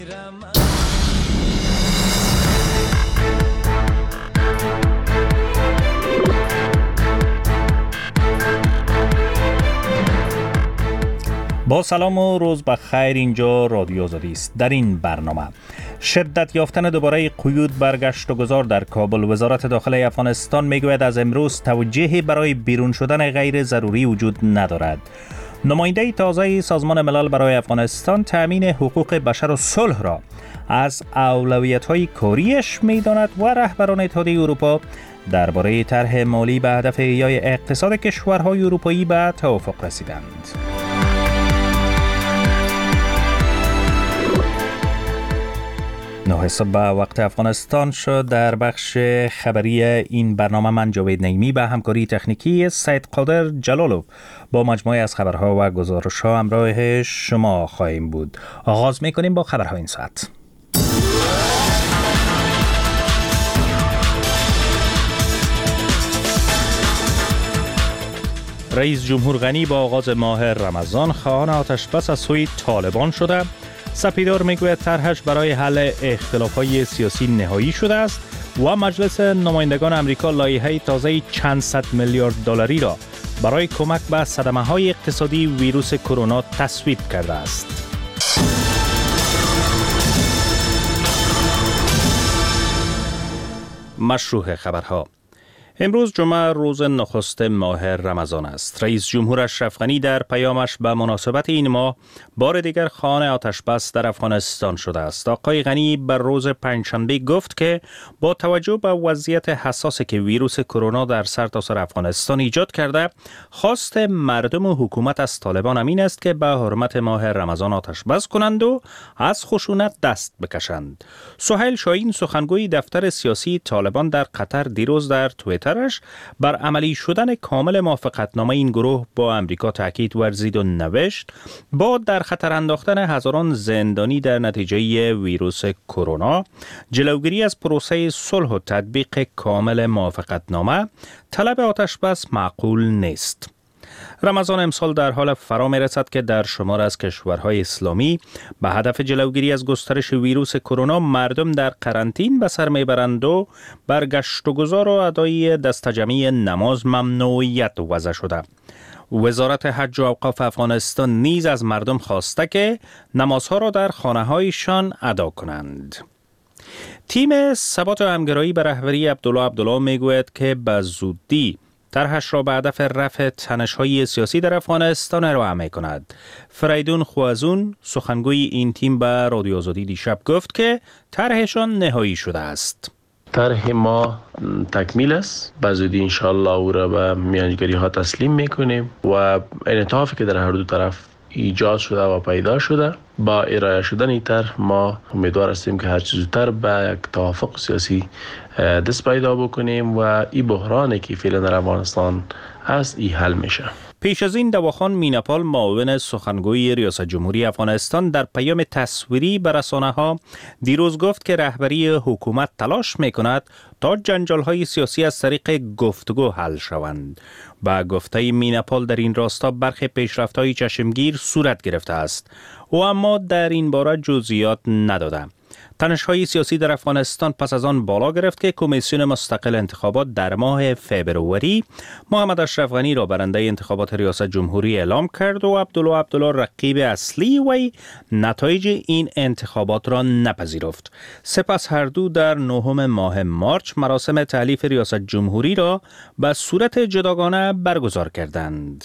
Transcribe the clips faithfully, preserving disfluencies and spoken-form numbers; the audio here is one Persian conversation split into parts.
با سلام و روز بخیر، اینجا رادیو آزادی است. در این برنامه شدت یافتن دوباره قیود برگشت و گذار در کابل. وزارت داخله افغانستان میگوید از امروز توجهی برای بیرون شدن غیر ضروری وجود ندارد. نماینده تازه سازمان ملل برای افغانستان تأمین حقوق بشر و صلح را از اولویت‌های کاریش می‌داند و رهبران اتحادیه اروپا درباره طرح مالی به هدف احیای اقتصاد کشورهای اروپایی به توافق رسیدند. نه صبح وقت افغانستان شد. در بخش خبری این برنامه من جاوید نعیمی به همکاری تکنیکی سید قادر جلالو با مجموعه از خبرها و گزارش‌ها همراه شما خواهیم بود. آغاز می‌کنیم با خبرهای این ساعت. رئیس جمهور غنی با آغاز ماه رمضان خواهان آتش‌بس از سوی طالبان شده. سپیدار میگوید طرحش برای حل اختلافات سیاسی نهایی شده است و مجلس نمایندگان امریکا لایحه تازه چند صد میلیارد دلاری را برای کمک به صدمه‌های اقتصادی ویروس کرونا تصویب کرده است. مشروع خبرها. امروز جمعه روز نخست ماه رمضان است. رئیس جمهور اشرف غنی در پیامش به مناسبت این ماه بار دیگر خواهان آتش‌بس در افغانستان شده است. آقای غنی بر روز پنجشنبه گفت که با توجه به وضعیت حساسی که ویروس کرونا در سرتاسر افغانستان ایجاد کرده، خواست مردم و حکومت از طالبان این است که به حرمت ماه رمضان آتش‌بس کنند و از خشونت دست بکشند. سهیل شاهین سخنگوی دفتر سیاسی طالبان در قطر دیروز در توییتر بر عملی شدن کامل موافقتنامه این گروه با امریکا تاکید ورزید و نوشت با در خطر انداختن هزاران زندانی در نتیجه ویروس کرونا، جلوگیری از پروسه صلح و تطبیق کامل موافقتنامه، طلب آتش‌بس معقول نیست. رمضان امسال در حال فرا می‌رسد که در شمار از کشورهای اسلامی به هدف جلوگیری از گسترش ویروس کرونا مردم در قرنطین به سر میبرند و برگشت و گذار و ادای دستجمعی نماز ممنوعیت وضع شده. وزارت حج و اوقاف افغانستان نیز از مردم خواسته که نمازها را در خانه‌هایشان ادا کنند. تیم ثبات و همگرایی به رهبری عبدالله عبدالله میگوید که به زودی طرحش را به هدف رفع تنش‌های سیاسی در افغانستان ارائه می‌کند. فریدون خوازون سخنگوی این تیم به رادیو آزادی دیشب گفت که طرحشان نهایی شده است. طرح ما تکمیل است. به زودی انشاءالله او را به میانجیگری ها تسلیم می‌کنیم و انعطافی که در هر دو طرف ایجاد شده و پیدا شده با ارائه شدن این طرح ما امیدوار هستیم که هر چه زودتر به یک توافق سیاسی دست پیدا بکنیم و این بحرانی که فعلا در افغانستان هست این حل میشه. پیش از این دواخان میناپال معاون سخنگوی ریاست جمهوری افغانستان در پیام تصویری به رسانه‌ها دیروز گفت که رهبری حکومت تلاش میکند تا جنجال‌های سیاسی از طریق گفتگو حل شوند. با گفته میناپال در این راستا برخی پیشرفت‌های چشمگیر صورت گرفته است و اما در این باره جزئیات نداده. تنش‌های سیاسی در افغانستان پس از آن بالا گرفت که کمیسیون مستقل انتخابات در ماه فوریه محمد اشرف غنی را برنده انتخابات ریاست جمهوری اعلام کرد و عبدالله عبدالله رقیب اصلی وی نتایج این انتخابات را نپذیرفت. سپس هر دو در نهم ماه مارچ مراسم تألیف ریاست جمهوری را به صورت جداگانه برگزار کردند.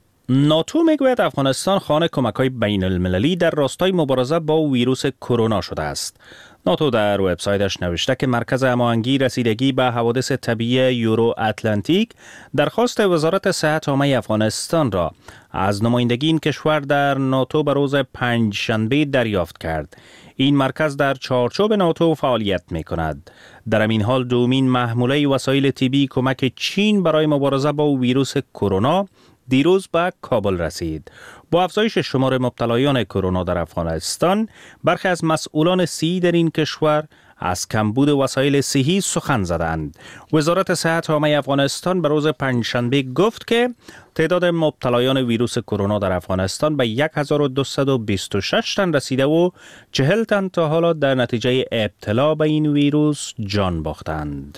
ناتو میگوید افغانستان خواهان کمک‌های بین المللی در راستای مبارزه با ویروس کرونا شده است. ناتو در وبسایتش نوشته که مرکز هماهنگی رسیدگی به حوادث طبیعی یورو اتلانتیک درخواست وزارت صحت عامه افغانستان را از نمایندگی این کشور در ناتو به روز پنجشنبه دریافت کرد. این مرکز در چارچوب ناتو فعالیت می کند. در این حال دومین محموله وسایل طبی کمک چین برای مبارزه با ویروس کرونا دیروز به کابل رسید. با افزایش شمار مبتلایان کرونا در افغانستان، برخی از مسئولان سی در این کشور از کمبود وسایل صحی سخن زدند. وزارت صحت عامه افغانستان به روز پنجشنبه گفت که تعداد مبتلایان ویروس کرونا در افغانستان به هزار و دویست و بیست و شش تن رسیده و چهل تن تا حالا در نتیجه ابتلا به این ویروس جان باختند.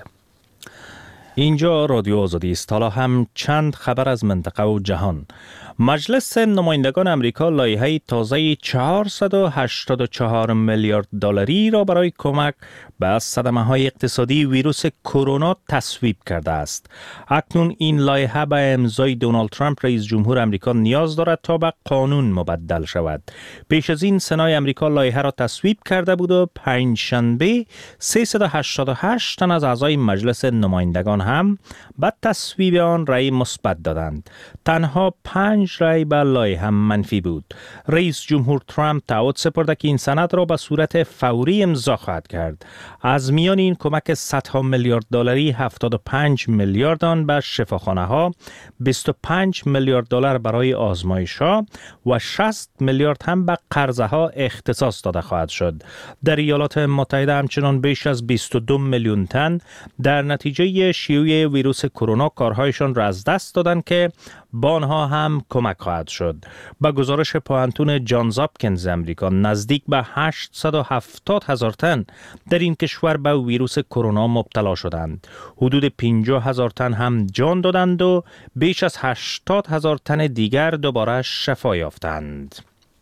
اینجا رادیو آزادی است. حالا هم چند خبر از منطقه و جهان. مجلس نمایندگان امریکا لایحه تازه چهارصد و هشتاد و چهار میلیارد دلاری را برای کمک به صدمه‌های اقتصادی ویروس کرونا تصویب کرده است. اکنون این لایحه به امضای دونالد ترامپ رئیس جمهور امریکا نیاز دارد تا به قانون مبدل شود. پیش از این سنای امریکا لایحه را تصویب کرده بود و پنجشنبه سیصد و هشتاد و هشت تن از اعضای مجلس نمایندگان هم به تصویب آن رأی مثبت دادند. تنها پنج رأی به لایحه منفی بود. رئیس جمهور ترامپ تعهد سپرده که این سند را به صورت فوری امضا خواهد کرد. از میان این کمک صدها میلیارد دلاری هفتاد و پنج میلیارد آن به شفاخانه ها، بیست و پنج میلیارد دلار برای آزمایش ها و شصت میلیارد هم به قرضه ها اختصاص داده خواهد شد. در ایالات متحده همچنان بیش از بیست و دو میلیون تن در نتیجه شیوع ویروس کرونا کارهایشان را از دست دادند که با آنها هم کمک خواهد شد. با گزارش پوهنتون جانز هاپکینز امریکا نزدیک به هشتصد و هفتاد هزار تن در این کشور به ویروس کرونا مبتلا شدند. حدود پنجاه هزار تن هم جان دادند و بیش از هشتاد هزار تن دیگر دوباره شفا یافتند.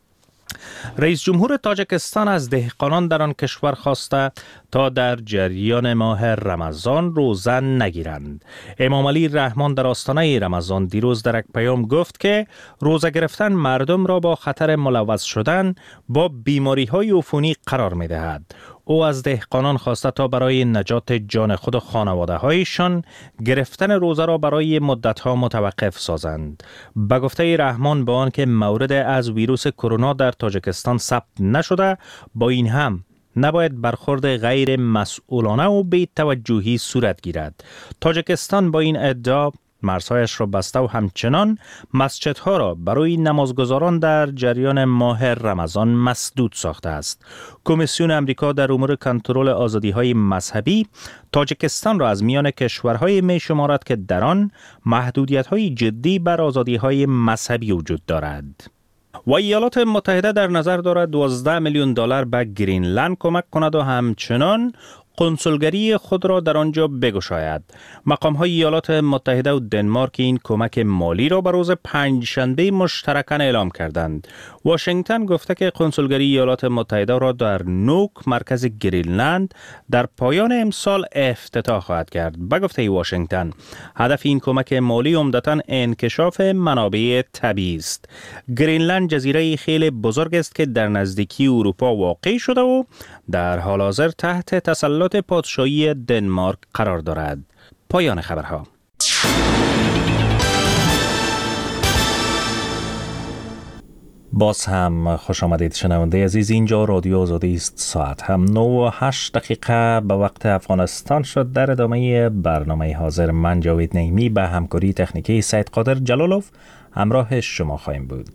رئیس جمهور تاجیکستان از دهقانان در آن کشور خواسته تا در جریان ماه رمضان روزه نگیرند. امام علی رحمان در آستانه رمضان دیروز در یک پیام گفت که روزه گرفتن مردم را با خطر ملوث شدن با بیماری های عفونی قرار می دهد. او از دهقانان خواسته تا برای نجات جان خود و خانواده هایشان گرفتن روزه را برای مدت ها متوقف سازند. به گفته رحمان با آن که مورد از ویروس کرونا در تاجیکستان ثبت نشده، با این هم نباید برخورد غیر مسئولانه و بی توجهی صورت گیرد. تاجیکستان با این ادعا مرزهایش را بسته و همچنان مسجدها را برای نمازگزاران در جریان ماه رمضان مسدود ساخته است. کمیسیون امریکا در امور کنترل آزادی‌های مذهبی تاجیکستان را از میان کشورهای می شمارد که در آن محدودیت‌های جدی بر آزادی‌های مذهبی وجود دارد. و ایالات متحده در نظر دارد دوازده میلیون دلار به گرینلند کمک کند و همچنان کنسولگری خود را در آنجا بگشاید. مقام‌های ایالات متحده و دنمارک این کمک مالی را به روز پنجشنبه مشترکاً اعلام کردند. واشنگتن گفته که کنسولگری ایالات متحده را در نوک مرکز گرینلند در پایان امسال افتتاح خواهد کرد. به گفته واشنگتن هدف این کمک مالی عمدتاً انکشاف منابع طبیعی است. گرینلند جزیره خیلی بزرگ است که در نزدیکی اروپا واقع شده و در حال حاضر تحت تسلط پادشاهی دنمارک قرار دارد. پایان خبرها. باز هم خوش آمدید شنونده عزیز. اینجا رادیو آزادی است. ساعت هم نه و هشت دقیقه به وقت افغانستان شد. در ادامه برنامه حاضر من جاوید نعیمی به همکاری تکنیکی سید قادر جلالوف همراه شما خواهیم بود.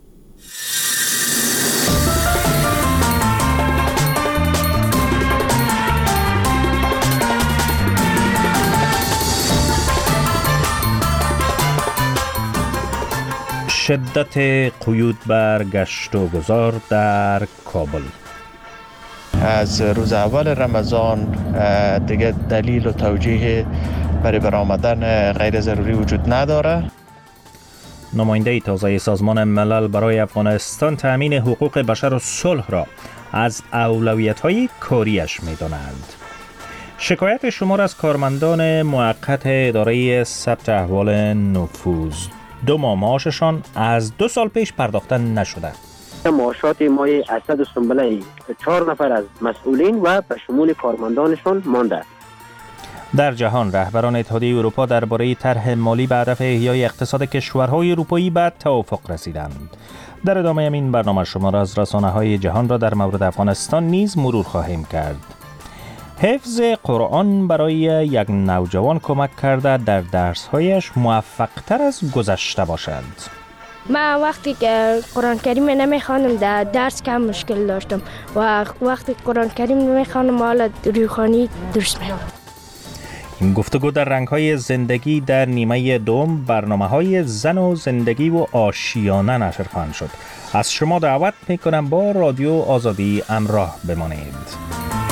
شدت قیود بر گشت و گذار در کابل. از روز اول رمضان دیگه دلیل و توجیه برای برآمدن غیر ضروری وجود نداره. نماینده تازه سازمان ملل برای افغانستان تأمین حقوق بشر و صلح را از اولویت‌های کاریش می‌دانند. شکایت شمار از کارمندان موقت اداره ثبت احوال نفوذ دو ماه معاششان از دو سال پیش پرداخته نشده. معاشات مای اسد سنبله چهار نفر از مسئولین و به شمول کارمندانشان مانده. در جهان رهبران اتحادیه اروپا درباره طرح مالی به هدف احیای اقتصاد کشورهای اروپایی به توافق رسیدند. در ادامه این برنامه شما را از رسانه‌های جهان را در مورد افغانستان نیز مرور خواهیم کرد. حفظ قرآن برای یک نوجوان کمک کرده در درس‌هایش موفق‌تر از گذشته باشد. من وقتی که قرآن کریم نمیخوانم در درس کم مشکل داشتم و وقتی قرآن کریم نمیخوانم حالا روحانی درست میام. این گفتگو در رنگ‌های زندگی در نیمه دوم برنامه‌های زن و زندگی و آشیانه نشر خواهند شد. از شما دعوت میکنم با رادیو آزادی همراه بمانید.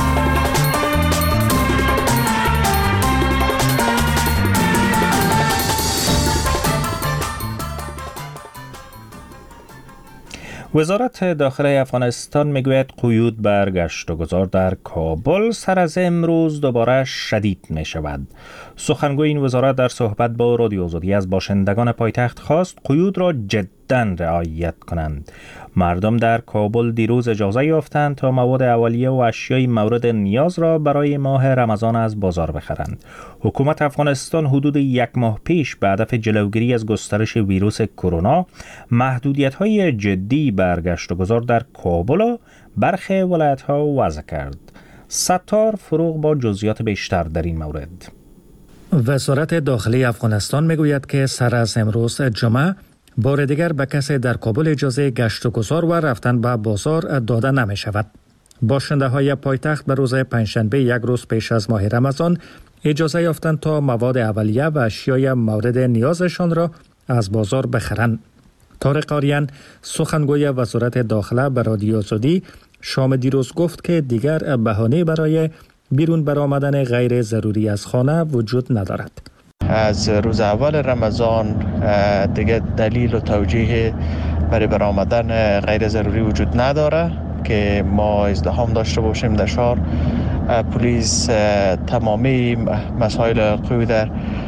وزارت داخله افغانستان میگوید قیود بر گشت و گذار در کابل سر از امروز دوباره شدید می شود. سخنگوی این وزارت در صحبت با رادیو آزادی از باشندگان پایتخت خواست قیود را جدا رعایت کنند. مردم در کابل دیروز اجازه یافتند تا مواد اولیه و اشیای مورد نیاز را برای ماه رمضان از بازار بخرند. حکومت افغانستان حدود یک ماه پیش به هدف جلوگیری از گسترش ویروس کرونا محدودیت‌های جدی بر گشت و گذار در کابل و برخی ولایت‌ها وضع کرد. ستار فروغ با جزئیات بیشتر در این مورد. وزارت داخلی افغانستان میگوید که سر از امروز جمعه بار دیگر به کسی در کابل اجازه گشت و گذار و رفتن به بازار داده نمی شود. باشنده های پایتخت به روز پنجشنبه یک روز پیش از ماه رمضان اجازه یافتند تا مواد اولیه و اشیای مورد نیازشان را از بازار بخرند. طارق آریان سخنگوی وزارت داخله به رادیو آزادی شام دیروز گفت که دیگر بهانه برای بیرون برآمدن غیر ضروری از خانه وجود ندارد. از روز اول رمضان دیگه دلیل و توجیه برای برآمدن غیر ضروری وجود نداره که ما ازدحام داشته باشیم در شهر. پلیس تمامی مسائل قیود در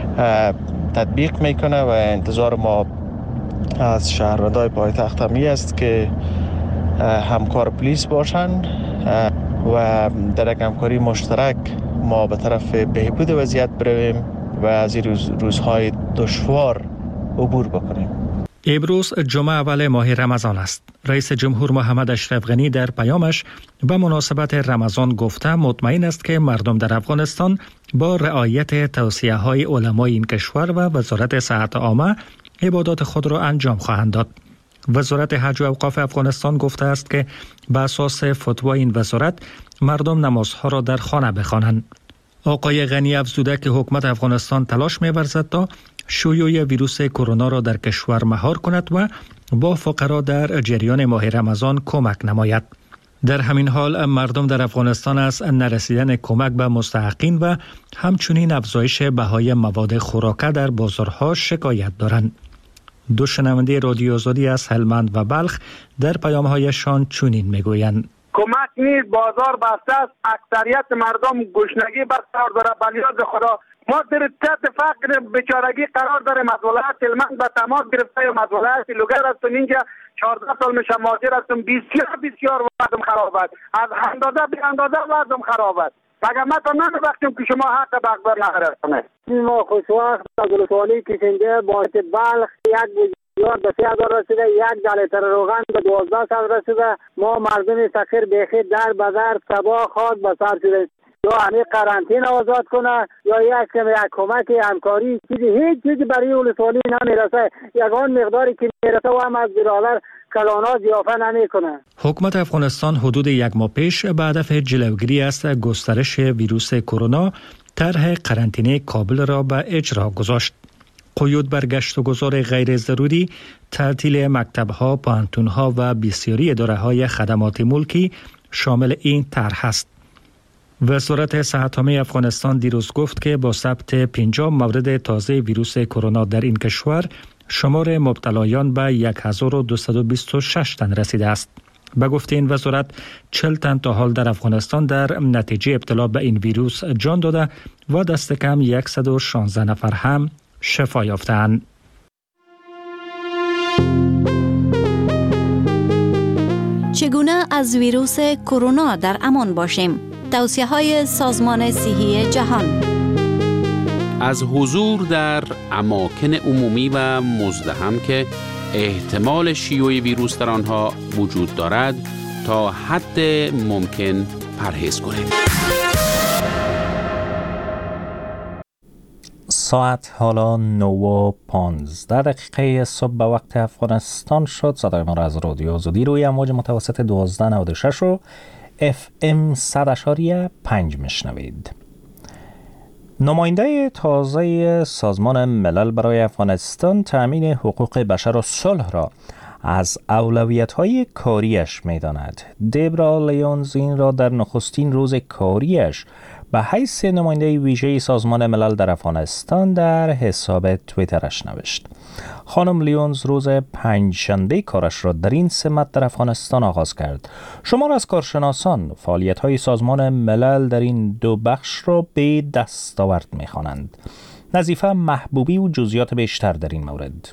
تطبیق میکنه و انتظار ما از شهروندان پایتخت همی است که همکار پلیس باشن و در یک همکاری مشترک ما به طرف بهبود وضعیت برویم و از این روز روزهای دشوار عبور بکنیم. امروز جمعه اول ماه رمضان است. رئیس جمهور محمد اشرف غنی در پیامش به مناسبت رمضان گفته مطمئن است که مردم در افغانستان با رعایت توصیه‌های علمای این کشور و وزارت صحت عامه عبادات خود را انجام خواهند داد. وزارت حج و اوقاف افغانستان گفته است که به اساس فتوای این وزارت مردم نمازها را در خانه بخوانند. آقای غنی افزوده که حکومت افغانستان تلاش می‌ورزد تا شیوع ویروس کرونا را در کشور مهار کند و با فقرا در جریان ماه رمضان کمک نماید. در همین حال مردم در افغانستان از نرسیدن کمک به مستحقین و همچنین افزایش بهای مواد خوراکه در بازارها شکایت دارند. دو شنونده رادیو آزادی از هلمند و بلخ در پیام‌هایشان چنین میگویند: کمک نیست، بازار بسته است، اکثریت مردم گشنگی بسیار داره. بلیاد خدا ما در تحت فقر بیچارگی قرار داریم. از ولایت هلمند به تماس گرفتیم، از ولایت لوگر هستم، اینجا چهارده سال میشه مهاجر هستم. بسیار بسیار وضعم خراب است، از اندازه بی اندازه وضعم خراب است. مگر ما تا نمی‌بخشیم که شما حق بقدر نخرستانه. ما خوشوقت از ولسوالی کشنده باعث بلخ یک یاد به سه هزار رسیده، یک جلیتر روغن به دوازده سال رسیده. ما مردم سخیر بیخی در بدر سبا خاک به سر شده. یا همه قرنطینه آزاد کنه یا یک یک کمک همکاری چیزی هیچ چیزی برای ولسوالی نمیرسه. یگان مقداری که میرسه و هم از برادر کلانا ضیافه نمیکنه. حکومت افغانستان حدود یک ماه پیش به هدف جلوگیری از گسترش ویروس کرونا طرح قرنطینه کابل را به اجرا گذاشت. قیود بر گشت و گذار غیر ضروری، تعطیل مکتب‌ها، پانتون‌ها و بسیاری اداره‌های خدمات ملکی شامل این طرح است. وزارت صحت عامه افغانستان دیروز گفت که با ثبت پنجاه مورد تازه ویروس کرونا در این کشور، شمار مبتلایان به یک هزار و دویست و بیست و شش تن رسیده است. به گفته این وزارت، چهل تن تا حال در افغانستان در نتیجه ابتلا به این ویروس جان داده و دست کم صد و شانزده نفر هم شفا یافتند. چگونه از ویروس کرونا در امان باشیم؟ توصیه‌های سازمان صحی جهان. از حضور در اماکن عمومی و مزدحم که احتمال شیوع ویروس در آنها وجود دارد تا حد ممکن پرهیز کنیم. ساعت حالا نه و پانزده دقیقه صبح به وقت افغانستان شد. صدای ما را از رادیو آزادی روی امواج متوسط دوازده نود و شش و اف ام صد اشاری پنج میشنوید. نماینده تازه سازمان ملل برای افغانستان تأمین حقوق بشر و صلح را از اولویت‌های کاریش می‌داند. دیبرا لیونز این را در نخستین روز کاریش به حیث نماینده ویژه سازمان ملل در افغانستان در حساب توییترش نوشت. خانم لیونز روز پنجشنبه کارش را در این سمت در افغانستان آغاز کرد. شمار از کارشناسان فعالیت‌های سازمان ملل در این دو بخش را به دستاورد می‌خوانند. نظیفه محبوبی و جزئیات بیشتر در این مورد.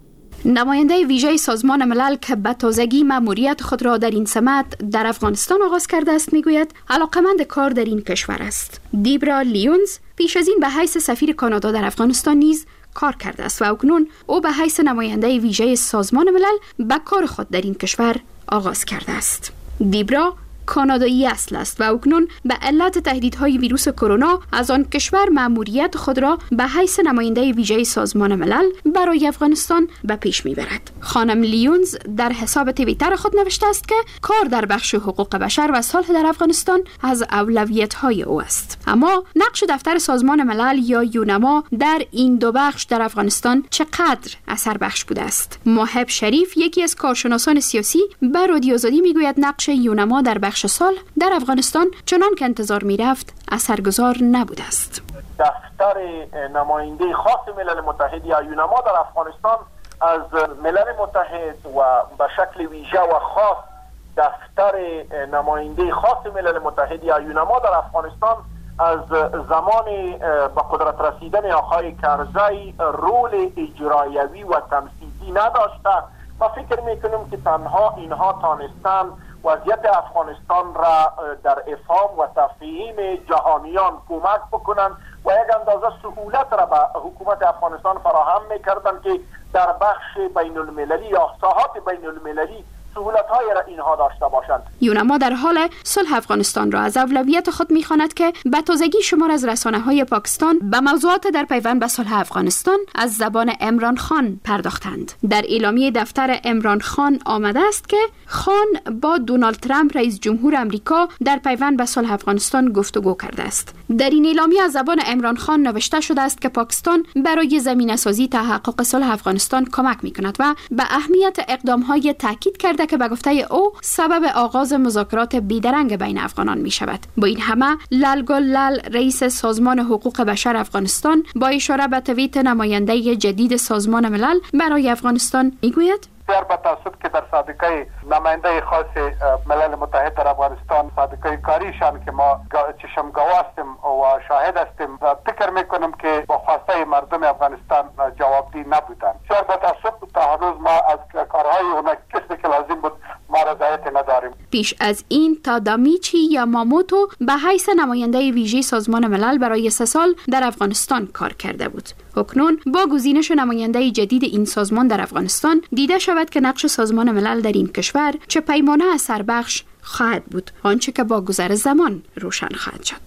نماینده ویژه سازمان ملل که به تازگی مأموریت خود را در این سمت در افغانستان آغاز کرده است میگوید علاقمند کار در این کشور است. دیبرا لیونز پیش از این به حیث سفیر کانادا در افغانستان نیز کار کرده است و اکنون او به حیث نماینده ویژه سازمان ملل به کار خود در این کشور آغاز کرده است. دیبرا کانادایی اصل است و اکنون به علت تهدیدهای ویروس کرونا از آن کشور مأموریت خود را به حیث نماینده ویژه سازمان ملل برای افغانستان به پیش میبرد. خانم لیونز در حساب توییتر خود نوشته است که کار در بخش حقوق بشر و صلح در افغانستان از اولویت‌های او است. اما نقش دفتر سازمان ملل یا یونما در این دو بخش در افغانستان چقدر اثر بخش بوده است؟ ماهب شریف یکی از کارشناسان سیاسی به رادیو آزادی میگوید نقش یونما در بخش صلح در افغانستان چنان که انتظار میرفت اثرگذار نبوده است. دفتر نماینده خاص ملل متحد یا یونما در افغانستان از ملل متحد و به شکل ویژه و خاص دفتر نماینده خاص ملل متحد یا یونما در افغانستان از زمان به قدرت رسیدن آقای کرزی رول اجرایوی و تمثیلی نداشته و فکر میکنم که تنها اینها تانستن وضعیت افغانستان را در افهام و تفهیم جهانیان کمک بکنند و یک اندازه سهولت را به حکومت افغانستان فراهم میکردند که در بخش بین المللی یا ساحات بین المللی سهولت‌های را اینها داشته باشند. یونما در حال صلح افغانستان را از اولویت خود می‌خواند که به تازگی شمار از رسانه‌های پاکستان به موضوعات در پیوند به صلح افغانستان از زبان عمران خان پرداختند. در اعلامیه دفتر عمران خان آمده است که خان با دونالد ترامپ رئیس جمهور آمریکا در پیوند به صلح افغانستان گفتگو کرده است. در این اعلامیه از زبان عمران خان نوشته شده است که پاکستان برای زمینه‌سازی تحقق صلح افغانستان کمک می‌کند و به اهمیت اقدام‌های تاکید کرده که به گفته او سبب آغاز مذاکرات بیدرنگ بین افغانان می شود. با این همه للگل لل رئیس سازمان حقوق بشر افغانستان با اشاره به توییت نماینده جدید سازمان ملل برای افغانستان می گوید بسیار با تاسف که در سابقه نماینده خاص ملل متحد در افغانستان سابقه کاریشان که ما چشم گواستیم و شاهد هستیم و فکر میکنم که با خواسته مردم افغانستان جوابدهی نبودن. بسیار با تاسف تا هنوز ما از کارهای اونا کسی که لازم بود ما رضایت نداریم. پیش از این تادامیچی یاماموتو به حیث نماینده ویژه سازمان ملل برای سه سال در افغانستان کار کرده بود. اکنون با گزینش نماینده جدید این سازمان در افغانستان دیده شود که نقش سازمان ملل در این کشور چه پیمانه اثر بخش خواهد بود، آنچه که با گذر زمان روشن خواهد شد.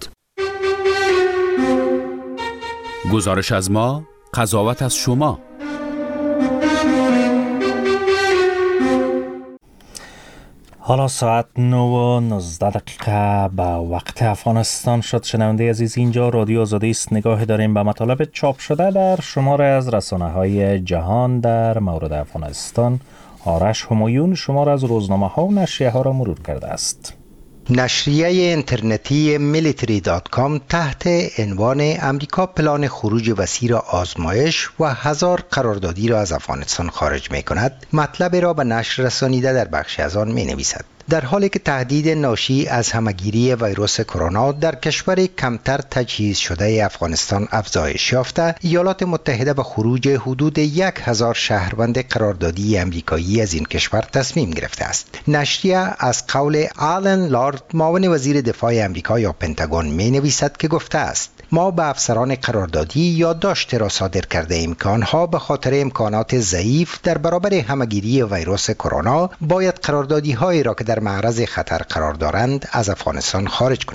گزارش از ما، قضاوت از شما. حالا ساعت نه و نوزده دقیقه به وقت افغانستان شد. شنونده عزیز، اینجا رادیو آزادی است. نگاه داریم به مطالب چاپ شده در شماره از رسانه‌های جهان در مورد افغانستان. آرش همایون شماره از روزنامه‌ها و نشریه‌ها را مرور کرده است. نشریه اینترنتی میلیتری دات کام تحت عنوان امریکا پلان خروج وسیع را آزمایش و هزار قراردادی را از افغانستان خارج می کند مطلب را به نشر رسانیده در بخشی از آن می نویسد. در حالی که تهدید ناشی از همهگیری ویروس کرونا در کشور کمتر تجهیز شده افغانستان افزایش یافته، ایالات متحده به خروج حدود یک هزار شهروند قراردادی امریکایی از این کشور تصمیم گرفته است. نشریه از قول آلن لارد، معاون وزیر دفاع امریکا یا پنتاگون، می نویسد که گفته است ما به افسران قراردادی یادداشت را صادر کرده ایم که آنها به خاطر امکانات ضعیف در برابر همهگیری ویروس کرونا باید قراردادی هایی را که در معرض خطر قرار دارند از افغانستان خارج کنند.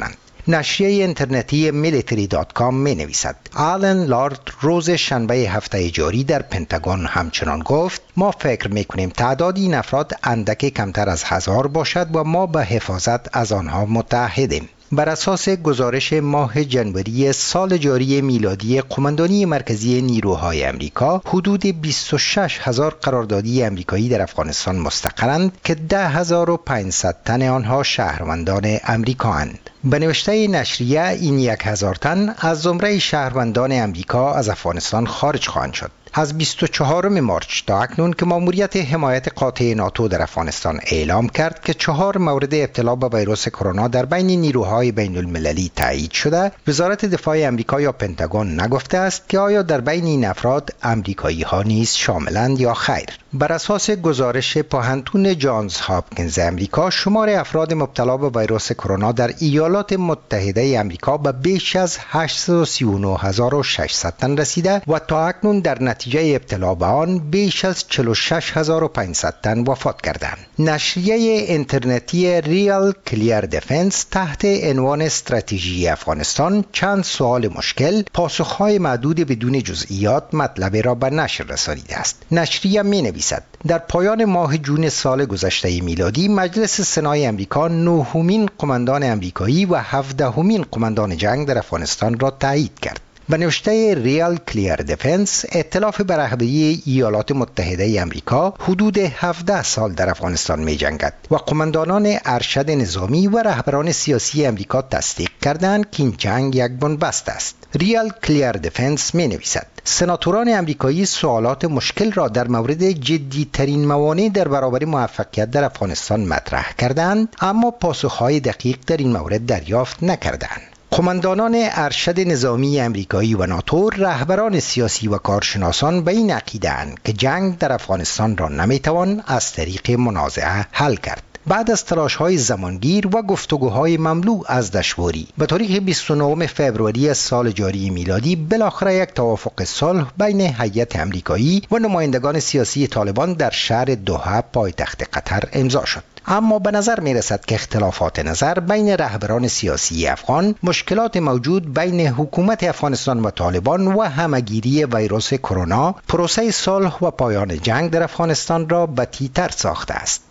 نشریه اینترنتی میلیتری دات کام می نویسد آلن لارد روز شنبه هفته جاری در پنتاگون همچنان گفت ما فکر می کنیم تعداد این افراد اندکی کمتر از هزار باشد و ما به حفاظت از آنها متعهدیم. بر اساس گزارش ماه جنوری سال جاری میلادی قماندانی مرکزی نیروهای امریکا، حدود بیست و شش هزار قراردادی امریکایی در افغانستان مستقرند که ده هزار و پانصد تن آنها شهروندان امریکااند. به نوشته نشریه این یک هزار تن از زمره شهروندان امریکا از افغانستان خارج خواهند شد. از بیست و چهارم مارچ تا اکنون که ماموریت حمایت قاطع ناتو در افغانستان اعلام کرد که چهار مورد ابتلا به ویروس کرونا در بین نیروهای بین المللی تایید شده، وزارت دفاع امریکا یا پنتاگون نگفته است که آیا در بین این افراد امریکایی ها نیز شاملند یا خیر. بر اساس گزارش پوهنتون جانز هاپکینز امریکا، شمار افراد مبتلا به ویروس کرونا در ایالات متحده امریکا به بیش از هشتصد و سی و نه هزار و ششصد تن رسیده و تا اکنون در نتیجه ابتلا به آن بیش از چهل و شش هزار و پانصد تن وفات کردند. نشریه اینترنتی ریال کلیر دفنس تحت عنوان استراتژی افغانستان چند سوال مشکل، پاسخهای معدود بدون جزئیات مطلب را به نشر رسانیده است. نشریه می نویسد در پایان ماه جون سال گذشته میلادی مجلس سنای امریکا نهمین قماندان امریکایی و هفدهمین قماندان جنگ در افغانستان را تایید کرد. به نوشته ریال کلیر دفنس، ائتلاف بر رهبری ایالات متحده امریکا حدود هفده سال در افغانستان می جنگد و قماندانان ارشد نظامی و رهبران سیاسی امریکا تصدیق کردند که این جنگ یک بنبست است. ریال کلیر دفنس می نویسد سناتوران امریکایی سوالات مشکل را در مورد جدی‌ترین موانع در برابر موفقیت در افغانستان مطرح کردند، اما پاسخهای دقیق در این مورد دریافت نکردند. قماندانان ارشد نظامی امریکایی و ناتو، رهبران سیاسی و کارشناسان به این عقیده‌اند که جنگ در افغانستان را نمیتوان از طریق منازعه حل کرد. بعد از تلاش‌های زمانگیر و گفتگوهای مملو از دشواری، به تاریخ بیست و نهم فوریه سال جاری میلادی بالاخره یک توافق صلح بین هیئت امریکایی و نمایندگان سیاسی طالبان در شهر دوحه پایتخت قطر امضا شد. اما به نظر می رسد که اختلافات نظر بین رهبران سیاسی افغان، مشکلات موجود بین حکومت افغانستان و طالبان و همگیری ویروس کرونا، پروسه صلح و پایان جنگ در افغانستان را بتی‌تر ساخته است.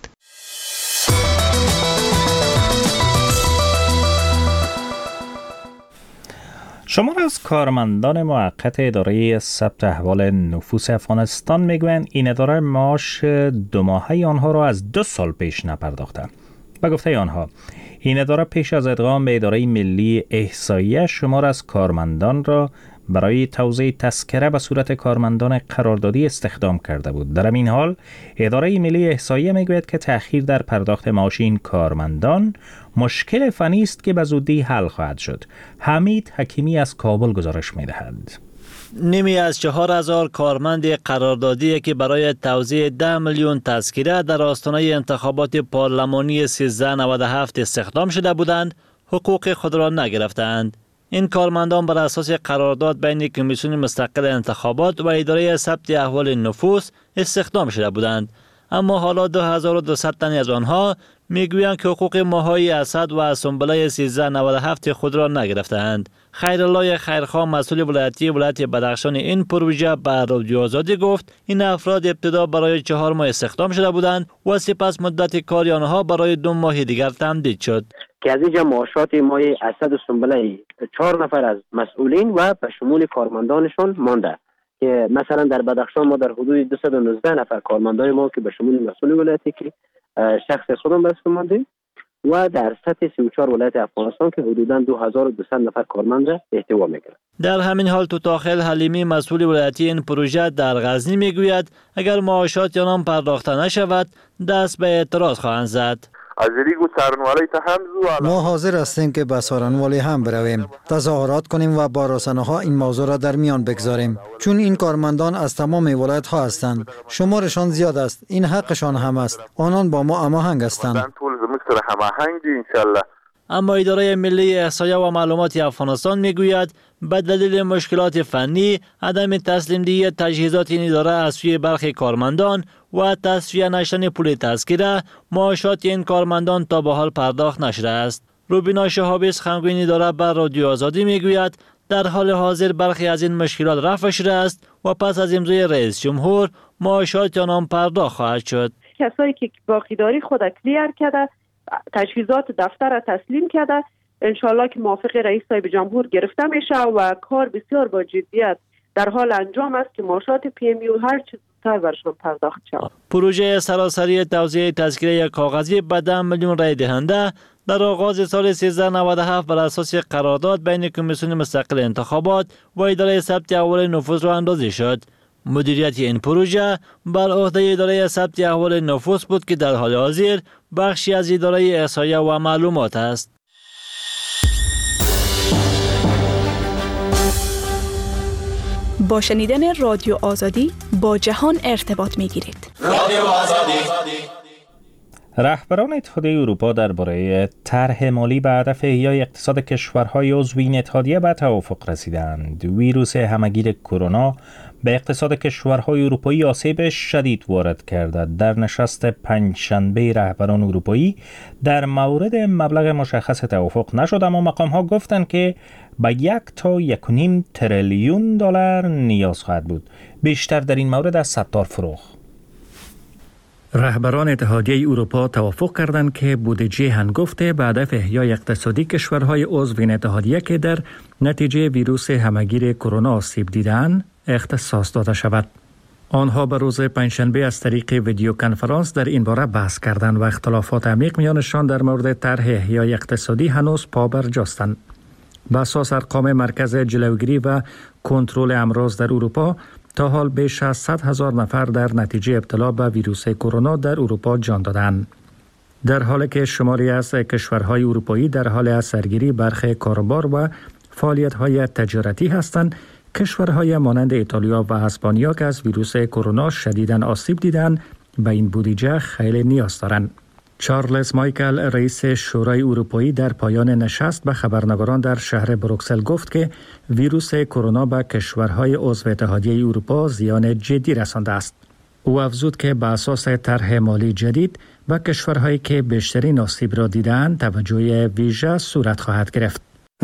شمار از کارمندان موقت اداره ثبت احوال نفوس افغانستان میگویند این اداره معاش دو ماهه آنها را از دو سال پیش نپرداخته. به گفته آنها، این اداره پیش از ادغام به اداره ملی احصایه شمار از کارمندان را برای توزیع تذکره به صورت کارمندان قراردادی استخدام کرده بود. در این حال اداره ملی احصایه میگوید که تأخیر در پرداخت معاش این کارمندان مشکل فنی است که به زودی حل خواهد شد. حمید حکیمی از کابل گزارش می‌دهد. نیمی از چهار هزار کارمند قراردادی که برای توزیع ده میلیون تذکره در آستانه انتخابات پارلمانی سیزده نود و هفت استخدام شده بودند، حقوق خود را نگرفتند. این کارمندان بر اساس قرارداد بین کمیسیون مستقل انتخابات و اداره ثبت احوال نفوس استخدام شده بودند، اما حالا دو هزار و دویست تن از آنها میگویند که حقوق ماهی اسد و اسنبله سیزده نود و هفت خود را نگرفتند. خیرالله خیرخواه مسئول ولایتی ولایت بدخشان این پروژه به رادیو آزادی گفت این افراد ابتدا برای چهار ماه استخدام شده بودند و سپس مدت کاری آنها برای دو ماه دیگر تمدید شد. که از اینجا معاشات ماه اسد و سنبله چهار نفر از مسئولین و به شمول کارمندانشون مانده، که مثلا در بدخشان ما در حدود دویست و نوزده نفر کارمندان ما که به شمول مسئول ولایتی که شخص خودم بس مانده و در سطح سی و چهار ولایت افغانستان که حدوداً دو هزار و دویست نفر کارمند احتوا میکنه. در همین حال توتاخل حلیمی مسئول ولایتی این پروژه در غزنی میگوید اگر معاشات آنان پرداخته نشود دست به اعتراض خواهند زد. ما حاضر هستیم که به سارنوالی هم برویم، تظاهرات کنیم و با رسانه‌ها این موضوع را در میان بگذاریم، چون این کارمندان از تمام ولایت ها هستند. شمارشان زیاد است، این حقشان هم است. آنان با ما هماهنگ هستند. اما اداره ملی احصایه و معلومات افغانستان میگوید به دلیل مشکلات فنی، عدم تسلیم دهی تجهیزات این اداره از سوی برخی کارمندان و تصفیه نشدن پول تذکره، معاشات این کارمندان تا به حال پرداخت نشده است. روبینا شهابی سخنگوی اداره بر رادیو آزادی میگوید در حال حاضر برخی از این مشکلات رفع شده است و پس از امضای رئیس جمهور معاشات آنان پرداخت خواهد شد. کسایی که باقیداری خود کلیر کرده، تجهیزات دفتر را تسلیم کرده، انشالله که موافق رئیس صاحب جمهور گرفته میشه و کار بسیار با جدیت در حال انجام است که معاشات پی ام یو هر چیز زودتر برشان پرداخت شود. پروژه سراسری توزیع تذکره کاغذی به ده میلیون رای دهنده در آغاز سال سیزده نود و هفت بر اساس قرارداد بین کمیسیون مستقل انتخابات و اداره ثبت احوال نفوس را اندازی شد. مدیریت این پروژه بر عهده اداره ثبت احوال نفوس بود که در حال حاضر بخشی از اداره احصایه و معلومات است. با شنیدن رادیو آزادی با جهان ارتباط می گیرید. رادیو آزادی. رهبران اتحادیه اروپا درباره طرح مالی به هدف احیای اقتصاد کشورهای عضو این اتحادیه به توافق رسیدند. ویروس همهگیر کرونا به اقتصاد کشورهای اروپایی آسیب شدید وارد کرده. در نشست پنجشنبه رهبران اروپایی در مورد مبلغ مشخص توافق نشد، اما مقام‌ها گفتند که به یک تا یک و نیم تریلیون دلار نیاز خواهد بود. بیشتر در این مورد از ستار فروغ. رهبران اتحادیه اروپا توافق کردند که بودجه هنگفت به هدف احیای اقتصادی کشورهای عضو این اتحادیه که در نتیجه ویروس همهگیر کرونا آسیب دیدند اختصاص داده شود. آنها به روز پنجشنبه از طریق ویدیو کنفرانس در این باره بحث کردند و اختلافات عمیق میانشان در مورد طرح احیای اقتصادی هنوز پا برجاستند. به اساس ارقام مرکز جلوگیری و کنترل امراض در اروپا، تا حال بیش از صد هزار نفر در نتیجه ابتلا به ویروس کرونا در اروپا جان دادند. در حالی که شماری از کشورهای اروپایی در حال از سرگیری برخی کاروبار و فعالیت‌های تجارتی هستند، کشورهای مانند ایتالیا و اسپانیا که از ویروس کرونا شدیداً آسیب دیدند به این بودجه خیلی نیاز دارند. چارلز مایکل رئیس شورای اروپایی در پایان نشست به خبرنگاران در شهر بروکسل گفت که ویروس کرونا به کشورهای عضو اتحادیه اروپا زیان جدی رسانده است. او افزود که به اساس طرح مالی جدید به کشورهایی که بیشترین آسیب را دیدند توجه ویژه صورت خواهد گرفت.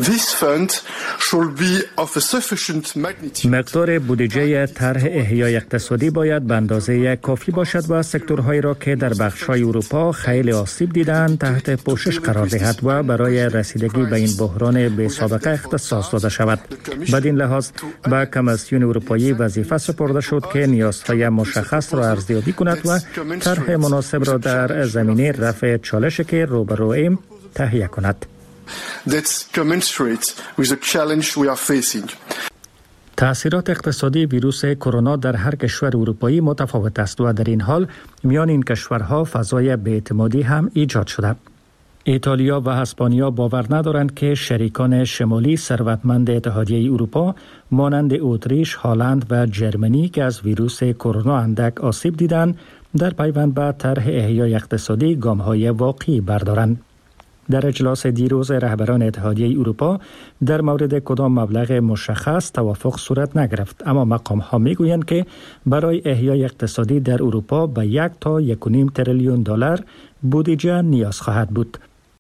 مقدار بودجه طرح احیای اقتصادی باید به اندازه کافی باشد و سکتورهایی را که در بخش‌های اروپا خیلی آسیب دیدند تحت پوشش قرار دهد و برای رسیدگی به این بحران بی سابقه اختصاص داده شود. بدین لحاظ به کمیسیون اروپایی وظیفه سپرده شد که نیازهای مشخص را ارزیابی کند و طرح مناسب را در زمینه رفع چالشی که روبرویم تهیه کند. That's commensurate with the challenge we are facing. تأثیرات اقتصادی ویروس کرونا در هر کشور اروپایی متفاوت است و در این حال میان این کشورها فضای بی‌اعتمادی هم ایجاد شده. ایتالیا و اسپانیا باور ندارند که شریکان شمالی ثروتمند اتحادیه اروپا مانند اتریش، هلند و جرمنی که از ویروس کرونا اندک آسیب دیدند در پیوند به طرح احیای اقتصادی گام‌های واقعی بردارند. در اجلاس دیروز رهبران اتحادیه اروپا در مورد کدام مبلغ مشخص توافق صورت نگرفت، اما مقام ها می گویند که برای احیای اقتصادی در اروپا به یک تا یک و نیم تریلیون دلار بودجه نیاز خواهد بود.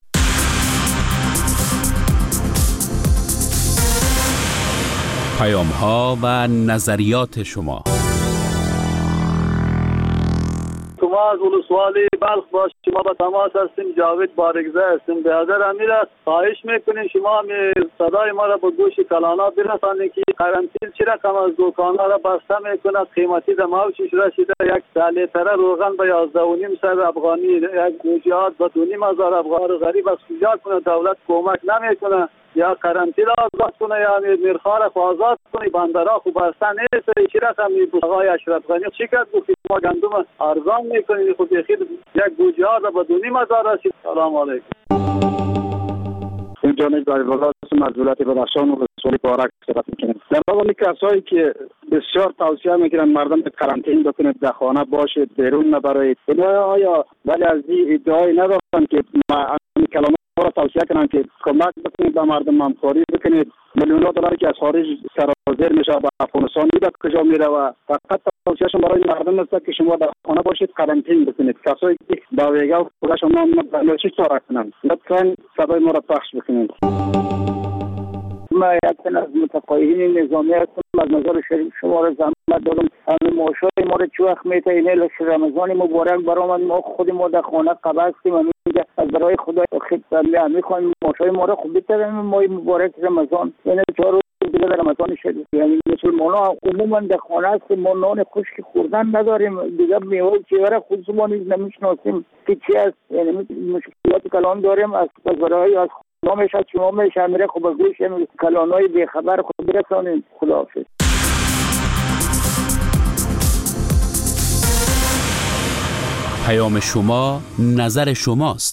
پیام ها و نظریات شما. شما از ولسوالی بلخ باش، شما با تماس هستیم. جاوید بارگزه هستیم. به حضر امیر است خواهش میکنیم شما صدای ما را به گوش کلانا برسانید که قرنطین چی رقم از دکانها را بسته میکند. قیمتی در موچش رسیده. یک لیتر روغن به یازده و نیم صد افغانی، یک گوجهات به دو نیم هزار افغان. غریب از کجا کنه؟ دولت کمک نمیکنه. یا قرنطین آزاد کنه یا میرخوار آزاد کنه. بندرها خوب بسته نیست. چی رقم می آقای اشرف غنی چی کرد؟ گفت ما گندم ارزان میکنید. خود یخید یک گوجه ها را به دو نیم هزار رسید. سلام علیکم. این جانب در ولایت مزولت بدخشان و رسولی بارک صحبت میکنیم. در مقام کسایی که بسیار توصیه میکنن مردم به قرنطین بکنید، در خانه باشید، بیرون نبرید. اینا آیا ولی از این ادعای ندارن که ما کلام ما را توصیه کنم که کمک بکنید به مردم، همکاری بکنید. میلیون دلاری که از خارج سرازیر میشه به افغانستان میاد کجا میره و فقط توصیهشون برای مردم است که شما در خانه باشید، قرنطینه بکنید. کسایی که با ویگا و خودشون نام چی کار کنند لطفاً صدای ما را پخش بکنید. ما یکن از متقاعدین نظامی هستم. از نظر شریف شما را زحمت دادم. همه معاشای ما را چه وقت میتینه لش رمضان مبارک برآمد، ما خود ما در خانه قبض هستیم. همینجا از برای خدا خدمت میخوایم معاشای ما را خوب بتریم. ما مبارک رمضان یعنی چهار روز دیگه در رمضان شده. یعنی مسلمان‌ها عموما در خانه هستیم، ما نان خشک خوردن نداریم دیگه. میوه چهره خود ما نیز نمیشناسیم که چی است. یعنی مشکلات کلان داریم. از برای از ما میشه شما میشه میره خوب گوش کلانای بیخبر خود برسانیم. خداحافظ. پیام شما نظر شماست.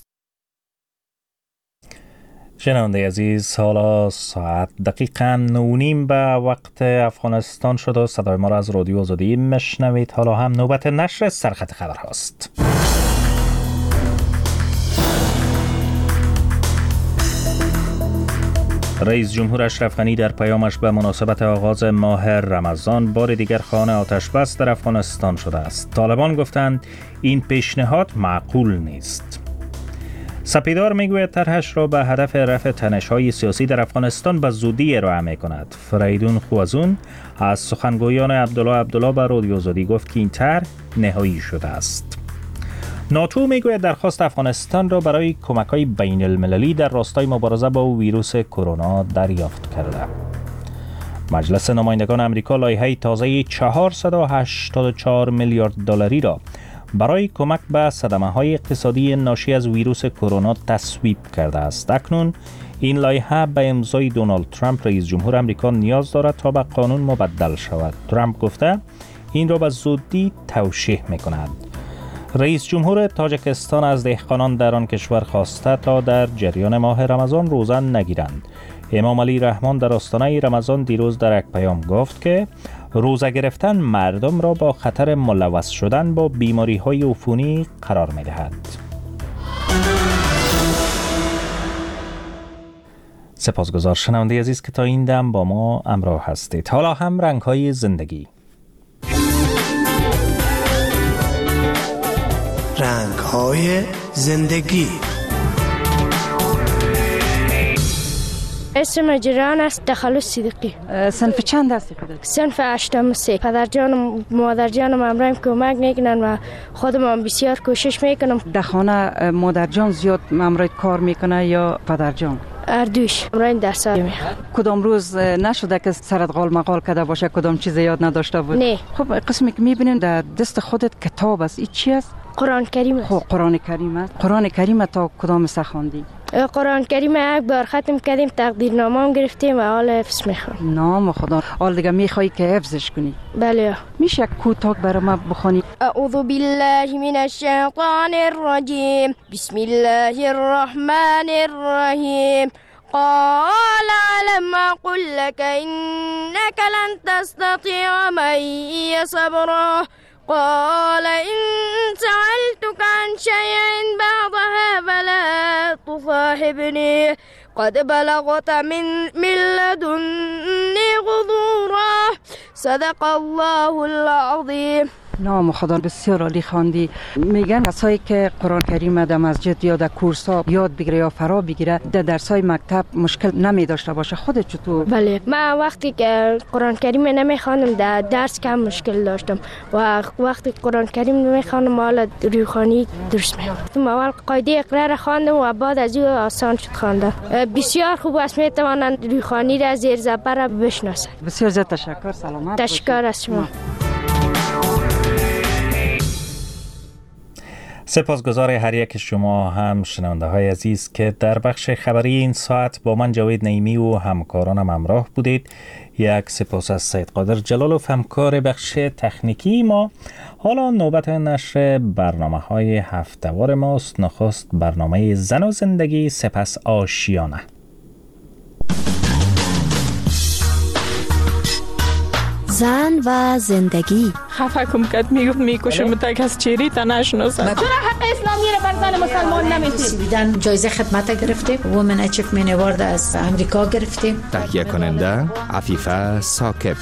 شنونده عزیز، حالا ساعت دقیقاً نو نیم به وقت افغانستان شد و صدای ما را از رادیو آزادی مشنوید. حالا هم نوبت نشر سرخط خبر هاست. رئیس جمهور اشرف غنی در پیامش به مناسبت آغاز ماه رمضان بار دیگر خانه آتش بس در افغانستان شده است. طالبان گفتند این پیشنهاد معقول نیست. سپیدار میگوید طرحش را به هدف رفع تنش‌های سیاسی در افغانستان به زودی ارائه می‌کند. فریدون خوازون از سخنگویان عبدالله عبدالله به رادیو آزادی گفت که این طرح نهایی شده است. ناتو میگوید درخواست افغانستان را برای کمک‌های بین المللی در راستای مبارزه با ویروس کرونا دریافت کرده. مجلس نمایندگان آمریکا لایحه تازه چهارصد و هشتاد و چهار میلیارد دلاری را برای کمک به صدمه‌های اقتصادی ناشی از ویروس کرونا تصویب کرده است. اکنون این لایحه به امضای دونالد ترامپ رئیس جمهور آمریکا نیاز دارد تا به قانون مبدل شود. ترامپ گفته این را به زودی توشیح می‌کند. رئیس جمهور تاجیکستان از دهقانان در آن کشور خواسته تا در جریان ماه رمضان روزه نگیرند. امام علی رحمان در آستانه رمضان دیروز در یک پیام گفت که روزه گرفتن مردم را با خطر ملوث شدن با بیماری‌های عفونی قرار می‌دهد. سپاسگزار شنونده عزیز که تا این دم با ما همراه هستید. حالا هم رنگ‌های زندگی. رنگ‌های زندگی. اسم مجران است تخلص صدیقی. صنف چند هستی خودت؟ صنف هشتم سه. پدر جانم مادر جانم همراهم کمک میکنن و خودم بسیار کوشش میکنم. در خانه مادر جان زیاد همراهت کار میکنه یا پدر جان؟ اردوش همراهم درس میخونم. کدام روز نشده که سرت غال مقال کرده باشه، کدام چیز یاد نداشته بود؟ نه. خب قسمی که میبینیم در دست خودت کتاب است، این چی است؟ قرآن کریم است. خب قرآن کریم است. قرآن کریم تا کدام سه خواندی؟ قرآن کریم یک بار ختم کردیم، تقدیرنامه هم گرفتیم و حال حفظ میخونم. نام خدا. حال دیگه میخوای که حفظش کنی؟ بله. میشه یک کوتاه برای ما بخونی؟ اعوذ بالله من الشیطان الرجیم بسم الله الرحمن الرحیم قال علم اقل لك انك لن تستطيع معي صبرا قال إن سألتك عن شيء بعضها فلا تصاحبني قد بلغت من من لدني غضورا صدق الله العظیم. نام خدا بسیار عالی خواندی. میگن کسایی که قرآن کریم در مسجد یا در کورس ها یاد بگیره یا فرا بگیره در درس های مکتب مشکل نمی داشته باشه. خودت چطور؟ بله، من وقتی که قرآن کریم نمیخوانم در درس کم مشکل داشتم و وقتی قرآن کریم نمیخوانم حالا روحانی درست میام. اول قاعده اقرا را خواندم و بعد از اون آسان شد خواندن. بسیار خوب است، میتوانند روحانی را زیر زبر بشناسند. بسیار زیاد تشکر. سلامت باشید. تشکر از شما. سپاسگزار هر یک شما هم شنونده های عزیز که در بخش خبری این ساعت با من جاوید نعیمی و همکارانم همراه بودید. یک سپاس از سید قادر جلالوف همکار بخش تکنیکی ما. حالا نوبت نشر برنامه های هفته‌وار ماست. نخست برنامه زن و زندگی، سپس آشیانه. زن و زندگی. خفه کم کد میگفت میکشم تا کس چیری تا نشناسد. چرا حق اسلامی رو بر زن مسلمان نمیدید؟ سویدن جایزه خدمت گرفتیم. وومن اچیومنت اوارد از امریکا گرفتیم. تهیه کننده عفیفه ثاقب.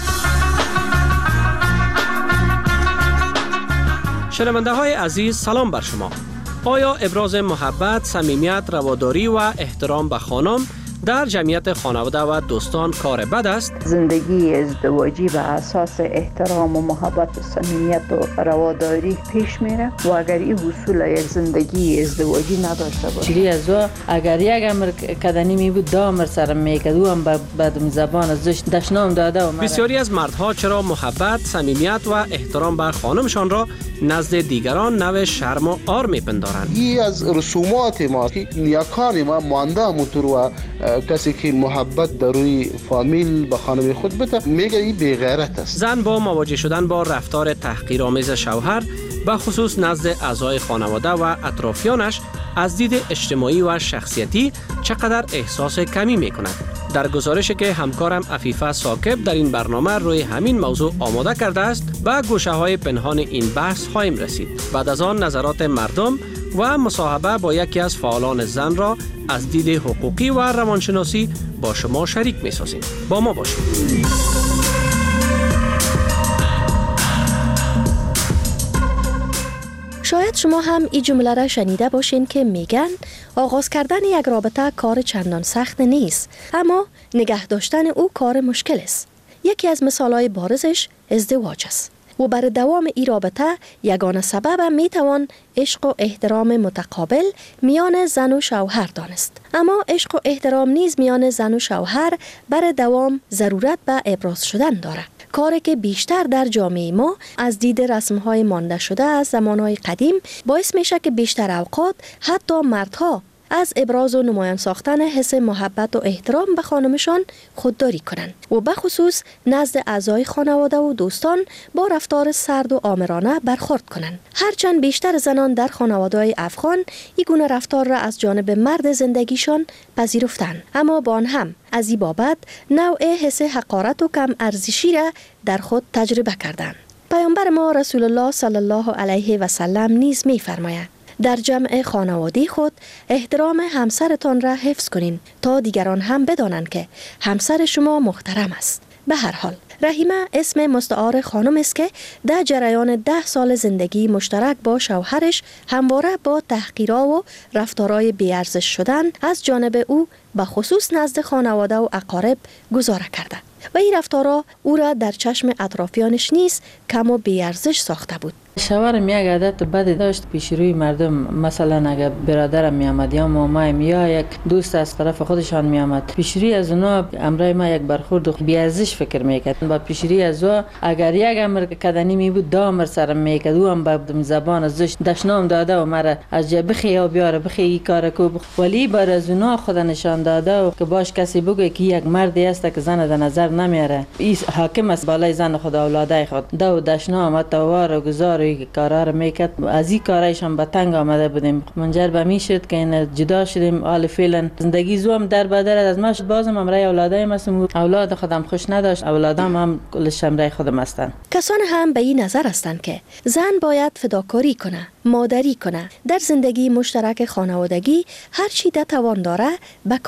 شنونده های عزیز سلام بر شما. آیا ابراز محبت، صمیمیت، رواداری و احترام به خانم در جمعیت خانواده و دوستان کار بد است؟ زندگی ازدواجی بر اساس احترام و محبت و صمیمیت و رواداری پیش میره و اگر این اصول یک زندگی ازدواجی نداشته باشه، چیزی از اگر یک امر کدنی می بود دا امر سر میکرد و هم بعد زبان ازش دشنام داده و بسیاری از مردها چرا محبت، صمیمیت و احترام بر خانمشان را نزد دیگران نوع شرم و عار میپندارند؟ این از رسومات ما که نیاکان ما مانده موتور و کسی که محبت در روی فامیل به خانم خود بده میگه این بی غیرت است. زن با مواجه شدن با رفتار تحقیرآمیز شوهر به خصوص نزد اعضای خانواده و اطرافیانش از دید اجتماعی و شخصیتی چقدر احساس کمی میکند. در گزارشی که همکارم عفیفه ثاقب در این برنامه روی همین موضوع آماده کرده است به گوشه های پنهان این بحث خواهیم رسید. بعد از آن نظرات مردم و مصاحبه با یکی از فعالان زن را از دید حقوقی و روانشناسی با شما شریک می سازیم. با ما باشید. شاید شما هم این جمله را شنیده باشین که میگن آغاز کردن یک رابطه کار چندان سخت نیست، اما نگه داشتن او کار مشکل است. یکی از مثالهای بارزش ازدواج است و برای دوام این رابطه یگانه سبب می توان عشق و احترام متقابل میان زن و شوهر دانست. اما عشق و احترام نیز میان زن و شوهر برای دوام ضرورت به ابراز شدن دارد. کاری که بیشتر در جامعه ما از دید رسم‌های مانده شده از زمانهای قدیم باعث میشه که بیشتر اوقات حتی مردها از ابراز و نمایان ساختن حس محبت و احترام به خانمشان خودداری کنند و به خصوص نزد اعضای خانواده و دوستان با رفتار سرد و آمرانه برخورد کنند. هرچند بیشتر زنان در خانواده‌های افغان این گونه رفتار را از جانب مرد زندگیشان پذیرفتند، اما با آن هم از این بابت نوع حس حقارت و کم ارزشی را در خود تجربه کردند. پیامبر ما رسول الله صلی الله علیه و سلم نیز می‌فرماید در جمع خانوادی خود احترام همسرتان را حفظ کنین تا دیگران هم بدانند که همسر شما محترم است. به هر حال رحیمه اسم مستعار خانم است که در جریان ده سال زندگی مشترک با شوهرش همواره با تحقیرها و رفتارهای بی‌ارزش شدن از جانب او به خصوص نزد خانواده و اقارب گزاره کرده و این رفتارها او را در چشم اطرافیانش نیز کم و بی‌ارزش ساخته بود. شوهرم یک عادت بدی داشت پیش روی مردم، مثلا اگر برادرم می آمد یا مامایم یا یک دوست از طرف خودشان می آمد پیش روی از اونا امرای ما یک برخورد بی ارزش فکر میکرد. با پیش روی از او اگر یک امر کدنی می بود دا امر سرم میکرد و هم به زبان ازش دشنام داده و مرا از جای بخی و بیاره بخی این کار کو، ولی بر از اونا خود نشان داده و که باش کسی بگه که یک مردی است که زن در نظر نمیاره، این حاکم است بالای زن خود اولادای خود دا و دشنام توار و گزار کارا رو میکرد. از این کارایش هم به تنگ آمده بودیم، منجر به می شد که این جدا شدیم. حال فعلا زندگی زوم در بدر از ما شد. بازم امرای اولادای مسم اولاد خودم خوش نداشت، اولادام هم کلش امرای خودم هستن. کسان هم به این نظر هستند که زن باید فداکاری کنه، مادری کنه، در زندگی مشترک خانوادگی هر چی در توان داره